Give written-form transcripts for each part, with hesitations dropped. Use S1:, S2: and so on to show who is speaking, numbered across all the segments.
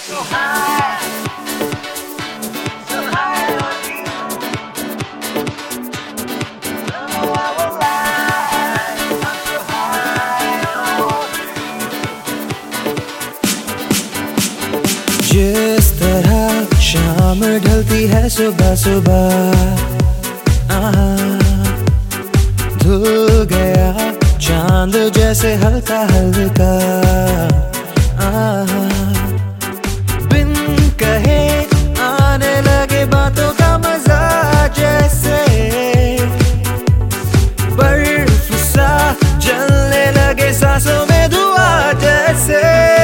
S1: So high, so high on you. Don't know why we're right. I'm so high on you.
S2: जिस तरह शाम ढलती है सुबह सुबह, धुल गया चांद जैसे हल्का हल्का, बिन कहे आने लगे बातों का मजा, जैसे बर्फ सा जलने लगे सांसों में धुआं, जैसे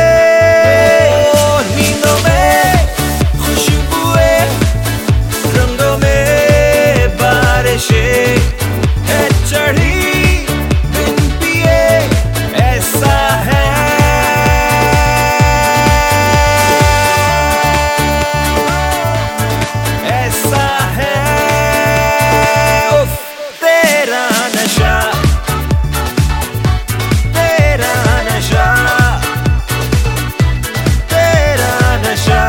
S2: नींदों में खुशबुएं, रंगों में बारिशें है चढ़ी बिन पिए, ऐसा है ऐसा है उफ, तेरा नशा, तेरा नशा, तेरा नशा,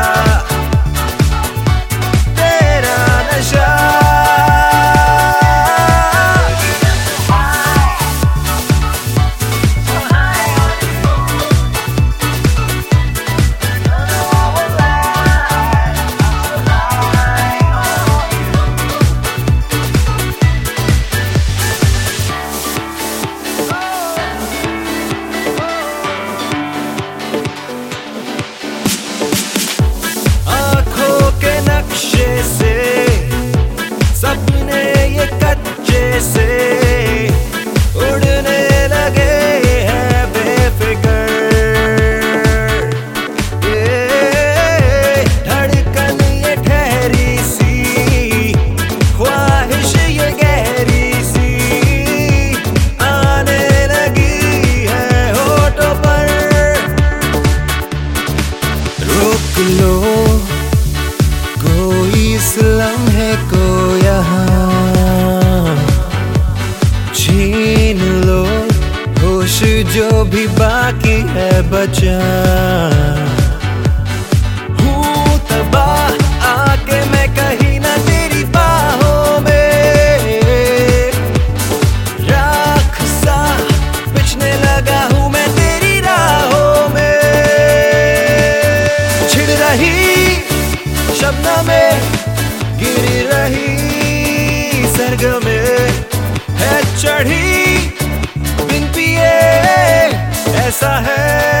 S2: तेरा नशा। से सपने ये कच्चे से उड़ने लगे हैं बेफिक्र, ये धड़कन ये ठहरी सी, ख्वाहिश ये गहरी सी आने लगी है होठों पर, रोक लो कोई इस लम्हे को यहाँ, छीन लो होश जो भी बाकी है बचा, हूँ तबाह आके मैं कहीं ना तेरी बाहों में, राख सा बिछने लगा हूँ मैं तेरी राहों में, छिड़ रही शबनम में गिर रही सरग में है चढ़ी बिन पिए, ऐसा है